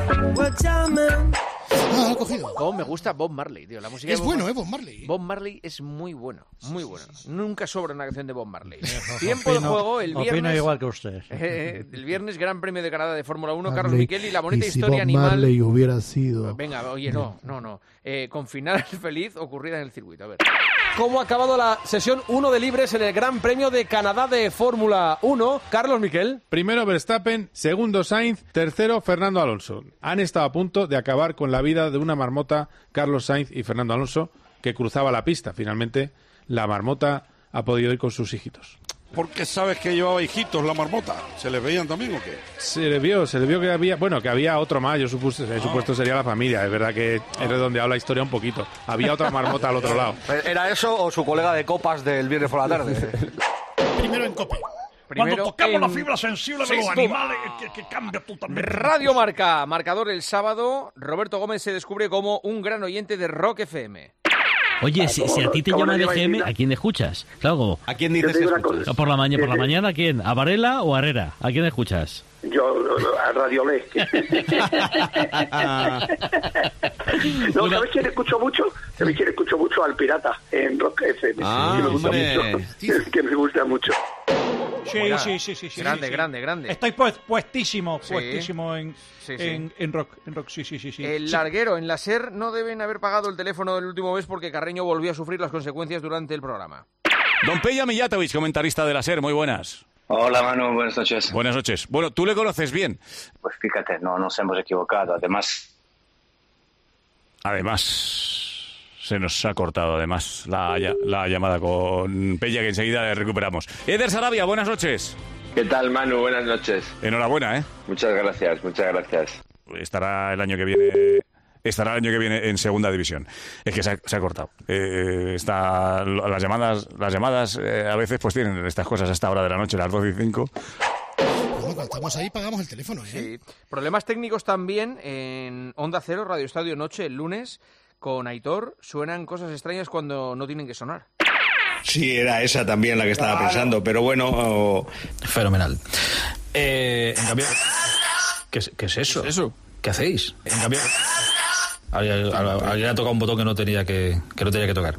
Speaker 20: Ah, cogido.
Speaker 3: Cómo me gusta Bob Marley, tío. La música
Speaker 20: es bueno, Bob Marley.
Speaker 3: Bob Marley es muy bueno, muy bueno. Nunca sobra una canción de Bob Marley. Tiempo de juego el viernes.
Speaker 17: Opino igual que usted.
Speaker 3: El viernes, Gran Premio de Canadá de Fórmula 1, Carlos Miquel y la bonita
Speaker 18: si
Speaker 3: historia
Speaker 18: Bob
Speaker 3: animal.
Speaker 18: Marley hubiera sido...
Speaker 3: Venga, oye, no. Con final feliz ocurrida en el circuito. A ver.
Speaker 22: ¿Cómo ha acabado la sesión 1 de libres en el Gran Premio de Canadá de Fórmula 1? Carlos Miquel.
Speaker 23: Primero Verstappen, segundo Sainz, tercero Fernando Alonso. Han estado a punto de acabar con la vida de una marmota, Carlos Sainz y Fernando Alonso, que cruzaba la pista. Finalmente, la marmota ha podido ir con sus hijitos.
Speaker 8: Porque sabes que llevaba hijitos la marmota. ¿Se les veían también o qué?
Speaker 23: Se le vio que había otro más. Yo supuesto sería la familia. Es verdad que he redondeado la historia un poquito. Había otra marmota al otro lado.
Speaker 22: ¿Era eso o su colega de copas del viernes por la tarde?
Speaker 20: Primero en COPE.
Speaker 22: Cuando tocamos la fibra sensible de los animales, que cambia totalmente.
Speaker 3: Radio Marca, marcador el sábado. Roberto Gómez se descubre como un gran oyente de Rock FM.
Speaker 24: Oye, si a ti te llama de FM, ¿a quién escuchas? Claro.
Speaker 25: ¿A quién dices que escuchas?
Speaker 24: Por la mañana, ¿a quién? ¿A Varela o a Herrera? ¿A quién escuchas?
Speaker 25: Yo, a Radio Le. No, ¿sabes quién escucho mucho? ¿Sabes quién escucho mucho? Al Pirata, en Rock FM. Que me gusta mucho. Que me gusta mucho.
Speaker 20: Sí.
Speaker 3: Grande.
Speaker 20: Estoy puestísimo en rock, sí.
Speaker 3: El larguero, en la SER no deben haber pagado el teléfono del último mes porque Carreño volvió a sufrir las consecuencias durante el programa.
Speaker 26: Don Peja Mijatovic, comentarista de la SER, muy buenas.
Speaker 27: Hola Manu, buenas noches.
Speaker 26: Buenas noches. Bueno, ¿tú le conoces bien?
Speaker 27: Pues fíjate, no nos hemos equivocado. Además,
Speaker 26: se nos ha cortado la llamada con Peja, que enseguida le recuperamos. Eder Sarabia, buenas noches.
Speaker 28: ¿Qué tal, Manu? Buenas noches.
Speaker 26: Enhorabuena, ¿eh?
Speaker 28: Muchas gracias.
Speaker 26: Estará el año que viene en segunda división. Es que se ha cortado. Las llamadas a veces pues tienen estas cosas a esta hora de la noche, las 12:05.
Speaker 20: Bueno, cuando estamos ahí pagamos el teléfono, ¿eh?
Speaker 3: Sí. Problemas técnicos también en Onda Cero, Radio Estadio Noche, el lunes, con Aitor. Suenan cosas extrañas cuando no tienen que sonar.
Speaker 29: Sí, era esa también la que estaba pensando, pero bueno...
Speaker 30: Fenomenal. En cambio... ¿Qué es eso? ¿Qué hacéis? En cambio... Alguien ha tocado un botón que no tenía que tocar.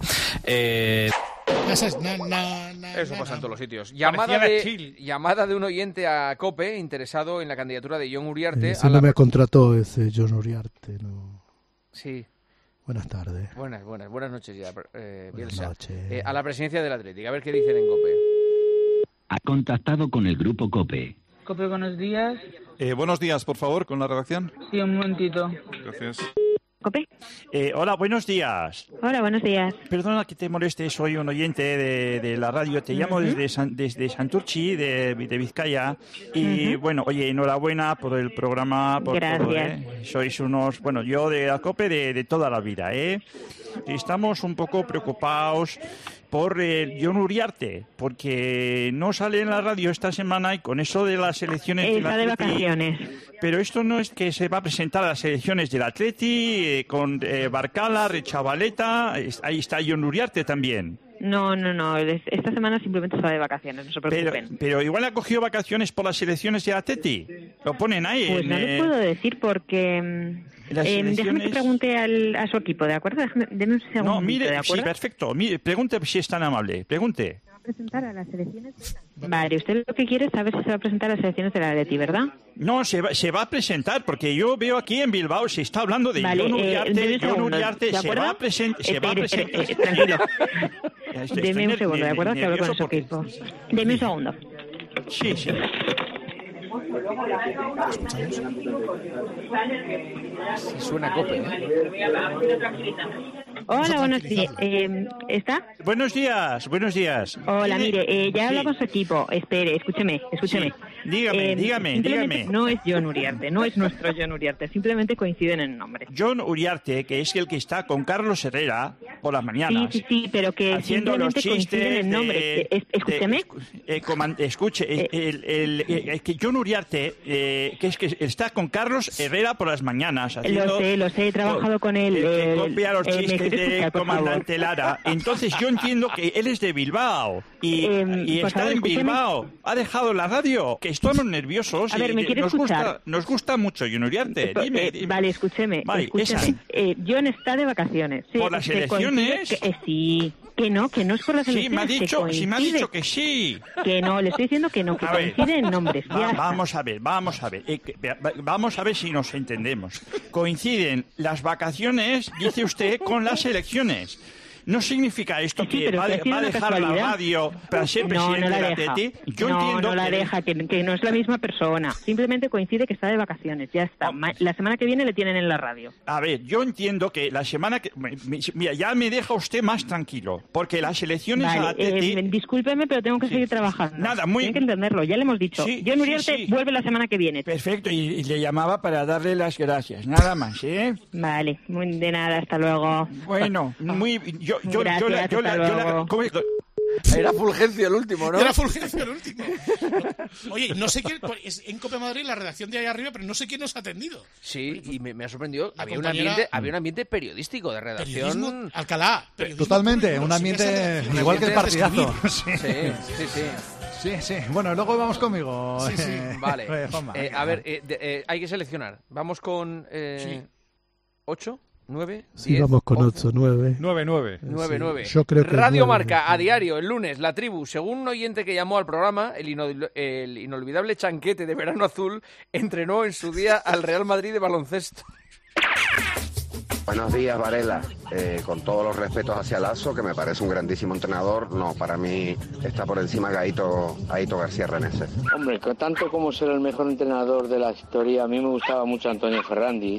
Speaker 3: Eso pasa en todos los sitios. Llamada de un oyente a COPE interesado en la candidatura de Jon Uriarte.
Speaker 18: No me contrató ese Jon Uriarte, no.
Speaker 3: Sí.
Speaker 18: Buenas tardes.
Speaker 3: Buenas noches ya,
Speaker 18: Buenas noches.
Speaker 3: a la presidencia del Atlético. A ver qué dicen en COPE.
Speaker 31: Ha contactado con el grupo COPE.
Speaker 32: COPE, buenos días.
Speaker 33: Buenos días, por favor, con la redacción.
Speaker 32: Sí, un momentito.
Speaker 33: Gracias.
Speaker 32: ¿COPE?
Speaker 33: Hola, buenos días.
Speaker 32: Hola, buenos días.
Speaker 33: Perdona que te moleste, soy un oyente de la radio. Te llamo desde Santurchi, de Vizcaya. Y bueno, oye, enhorabuena por el programa.
Speaker 32: Gracias.
Speaker 33: Todo, Sois unos... Bueno, yo de la COPE de toda la vida, Estamos un poco preocupados por Jon Uriarte, porque no sale en la radio esta semana y con eso de las elecciones...
Speaker 32: Está de vacaciones.
Speaker 33: Pero esto no es que se va a presentar a las elecciones del Atleti con Barcala, Rechavaleta, ahí está Jon Uriarte también.
Speaker 32: No, esta semana simplemente se va de vacaciones, no se preocupen.
Speaker 33: Pero igual ha cogido vacaciones por las elecciones de Atleti. Lo ponen ahí.
Speaker 32: Pues no les puedo decir porque... déjame que pregunte a su equipo, ¿de acuerdo? Deme un segundo.
Speaker 33: No, mire,
Speaker 32: ¿de acuerdo?
Speaker 33: sí, perfecto. Mire, pregunte si es tan amable. Pregunte.
Speaker 32: ¿Se va a presentar a las elecciones? Vale, usted lo que quiere es saber si se va a presentar a las elecciones de la Atleti, ¿verdad?
Speaker 33: No, se va a presentar, porque yo veo aquí en Bilbao, se está hablando de
Speaker 32: vale,
Speaker 33: Jon Uriarte, se va a presentar.
Speaker 32: Tranquilo. Deme un segundo, ¿de acuerdo? Que hablo con su equipo. Deme un segundo.
Speaker 33: Sí.
Speaker 3: Sí, suena COPE,
Speaker 32: Hola, buenos días. ¿Está?
Speaker 33: Buenos días.
Speaker 32: Hola, mire, ya hablo con su equipo. Espere, escúcheme.
Speaker 33: Sí. Dígame.
Speaker 32: No es Jon Uriarte, no es nuestro Jon Uriarte, simplemente coinciden en el nombre.
Speaker 33: Jon Uriarte, que es el que está con Carlos Herrera por las mañanas.
Speaker 32: Sí, pero que
Speaker 33: haciendo los
Speaker 32: simplemente coinciden en nombre. Escúcheme.
Speaker 33: Escuche, que Jon Uriarte, que es que está con Carlos Herrera por las mañanas.
Speaker 32: Lo sé, he trabajado con él.
Speaker 33: Que copia los chistes de comandante Lara. Entonces yo entiendo que él es de Bilbao y está en Bilbao. Ha dejado la radio, que estamos nerviosos.
Speaker 32: A ver, ¿me quiere escuchar?
Speaker 33: Nos gusta mucho Jon Uriarte. Dime.
Speaker 32: Vale, escúcheme. Jon está de vacaciones.
Speaker 33: ¿Por las elecciones?
Speaker 32: Sí. Que no es por las elecciones.
Speaker 33: Sí, me ha dicho que sí.
Speaker 32: Que no, le estoy diciendo que no, que coincide en nombres.
Speaker 33: Vamos a ver. Vamos a ver si nos entendemos. Coinciden las vacaciones, dice usted, con las elecciones. ¿No significa esto que va a dejar la radio para ser presidente de la Atleti? Yo entiendo
Speaker 32: no la deja, que no es la misma persona. Simplemente coincide que está de vacaciones, ya está. La semana que viene le tienen en la radio.
Speaker 33: A ver, yo entiendo que la semana que... Mira, ya me deja usted más tranquilo, porque las elecciones a la Atleti...
Speaker 32: discúlpeme, pero tengo que seguir trabajando. Tiene que entenderlo, ya le hemos dicho. Jon Uriarte vuelve la semana que viene.
Speaker 33: Perfecto, y le llamaba para darle las gracias, nada más, ¿eh?
Speaker 32: Vale, de nada, hasta luego.
Speaker 33: Bueno,
Speaker 3: Era Fulgencio el último, ¿no?
Speaker 1: Era Fulgencio el último. Oye, no sé quién... En Cope Madrid, la redacción de ahí arriba, pero no sé quién nos ha atendido.
Speaker 3: Sí, y me ha sorprendido. Había un ambiente periodístico de redacción.
Speaker 1: Alcalá.
Speaker 2: Totalmente, un ambiente igual que el partidazo.
Speaker 3: Sí.
Speaker 2: Bueno, luego vamos conmigo.
Speaker 3: Sí. Vale. A ver, hay que seleccionar. Vamos con 8, 9, 10.
Speaker 18: Sí, vamos con 8, 9.
Speaker 3: 9.
Speaker 18: Yo creo que
Speaker 3: Radio Marca, a diario, el lunes, La Tribu. Según un oyente que llamó al programa, el inolvidable Chanquete de Verano Azul entrenó en su día al Real Madrid de baloncesto.
Speaker 5: Buenos días, Varela. Con todos los respetos hacia Lazo, que me parece un grandísimo entrenador, no, para mí está por encima Gaito García Reneses.
Speaker 6: Hombre, tanto como ser el mejor entrenador de la historia, a mí me gustaba mucho Antonio Ferrandis.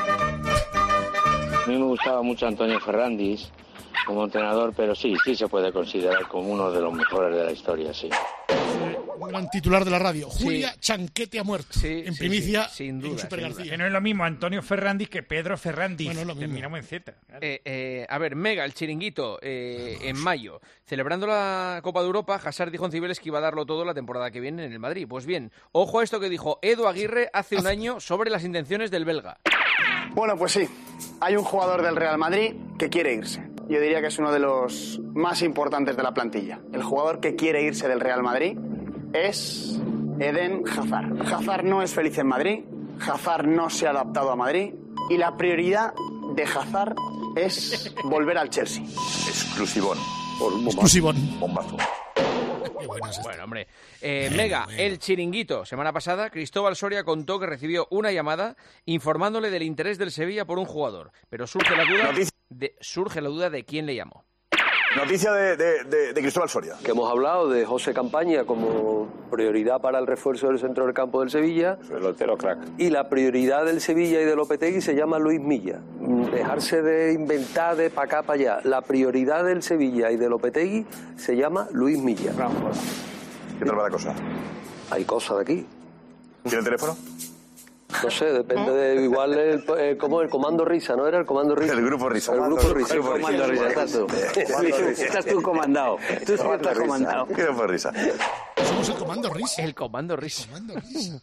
Speaker 6: Como entrenador, pero sí se puede considerar como uno de los mejores de la historia, sí.
Speaker 1: Un gran titular de la radio. Julia Chanquete ha muerto. En primicia,
Speaker 3: sin duda.
Speaker 1: Super García.
Speaker 20: Que no es lo mismo Antonio Ferrandis que Pedro Ferrandis.
Speaker 1: Bueno, es lo mismo.
Speaker 20: Terminamos en Z.
Speaker 3: A ver, Mega, el chiringuito, en mayo. Celebrando la Copa de Europa, Hazard dijo en Cibeles que iba a darlo todo la temporada que viene en el Madrid. Pues bien, ojo a esto que dijo Edu Aguirre hace un año sobre las intenciones del belga.
Speaker 7: Bueno, pues sí. Hay un jugador del Real Madrid que quiere irse. Yo diría que es uno de los más importantes de la plantilla. El jugador que quiere irse del Real Madrid es Eden Hazard. Hazard no es feliz en Madrid, Hazard no se ha adaptado a Madrid y la prioridad de Hazard es volver al Chelsea.
Speaker 5: Exclusivón.
Speaker 1: Bombazo.
Speaker 3: Bueno, hombre. Mega, el chiringuito. Semana pasada, Cristóbal Soria contó que recibió una llamada informándole del interés del Sevilla por un jugador. Pero surge la duda de quién le llamó.
Speaker 5: Noticia de Cristóbal Soria.
Speaker 9: Que hemos hablado de José Campaña como prioridad para el refuerzo del centro del campo del Sevilla.
Speaker 5: El Otero crack.
Speaker 9: Y la prioridad del Sevilla y de Lopetegui se llama Luis Milla. Dejarse de inventar de para acá para allá. La prioridad del Sevilla y de Lopetegui se llama Luis Milla.
Speaker 5: ¿Qué tal va la cosa?
Speaker 9: Hay cosas de aquí.
Speaker 5: ¿Tiene el teléfono?
Speaker 9: No sé, depende de... Igual como el Comando Risa, ¿no era el Comando Risa?
Speaker 5: El Grupo Risa.
Speaker 9: El Grupo Risa.
Speaker 5: El Comando Risa,
Speaker 9: estás tú.
Speaker 6: Estás tú comandado. Tú estás comandado.
Speaker 5: Grupo Risa.
Speaker 1: Somos el Comando Risa.
Speaker 3: El Comando Risa.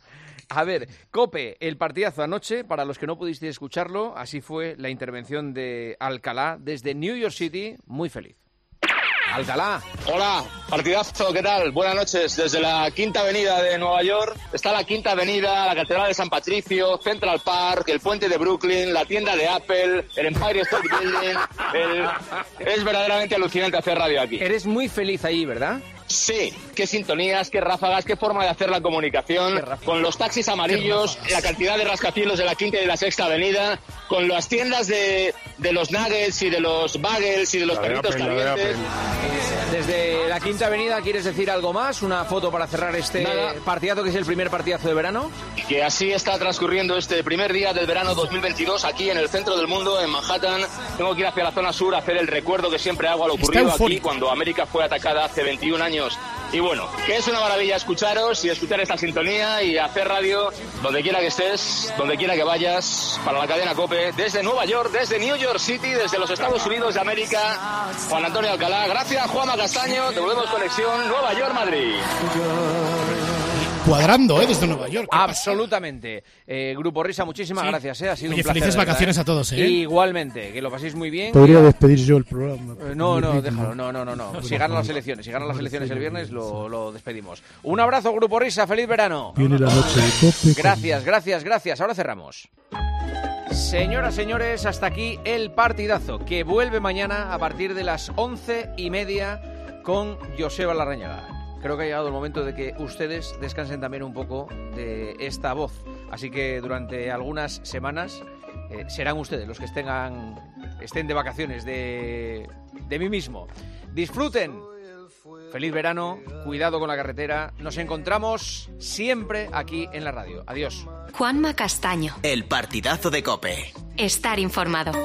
Speaker 3: A ver, COPE, el partidazo anoche, para los que no pudisteis escucharlo, así fue la intervención de Alcalá desde New York City, muy feliz. Alcalá.
Speaker 4: Hola, partidazo, ¿qué tal? Buenas noches. Desde la Quinta Avenida de Nueva York está la Quinta Avenida, la Catedral de San Patricio, Central Park, el puente de Brooklyn, la tienda de Apple, el Empire State Building. Es verdaderamente alucinante hacer radio aquí.
Speaker 3: Eres muy feliz ahí, ¿verdad?
Speaker 4: Sí, qué sintonías, qué ráfagas, qué forma de hacer la comunicación, con los taxis amarillos, la cantidad de rascacielos de la Quinta y de la Sexta Avenida, con las tiendas de los nuggets y de los bagels y de los perritos calientes.
Speaker 3: Desde la Quinta Avenida, ¿quieres decir algo más? ¿Una foto para cerrar este partidazo, que es el primer partidazo de verano?
Speaker 4: Que así está transcurriendo este primer día del verano 2022 aquí en el centro del mundo, en Manhattan. Tengo que ir hacia la zona sur a hacer el recuerdo que siempre hago a lo ocurrido aquí cuando América fue atacada hace 21 años. Y bueno, que es una maravilla escucharos y escuchar esta sintonía y hacer radio donde quiera que estés, donde quiera que vayas, para la cadena COPE, desde Nueva York, desde New York City, desde los Estados Unidos de América. Juan Antonio Alcalá, gracias Juanma Castaño, devolvemos conexión Nueva York-Madrid.
Speaker 1: Cuadrando, desde Nueva York.
Speaker 3: Absolutamente. Grupo Risa, muchísimas gracias. Ha sido un placer.
Speaker 1: Felices vacaciones a todos.
Speaker 3: Igualmente, que lo paséis muy bien.
Speaker 18: Podría despedir yo el programa.
Speaker 3: No, déjalo. No. Si ganan las elecciones el viernes, lo despedimos. Un abrazo, Grupo Risa. Feliz verano.
Speaker 18: Viene la noche de COPE.
Speaker 3: Gracias. Ahora cerramos. Señoras, señores, hasta aquí el partidazo, que vuelve mañana a partir de las 11:30 con Joseba Larrañaga. Creo que ha llegado el momento de que ustedes descansen también un poco de esta voz. Así que durante algunas semanas serán ustedes los que estén de vacaciones de mí mismo. Disfruten. Feliz verano. Cuidado con la carretera. Nos encontramos siempre aquí en la radio. Adiós.
Speaker 8: Juanma Castaño.
Speaker 10: El partidazo de COPE.
Speaker 8: Estar informado.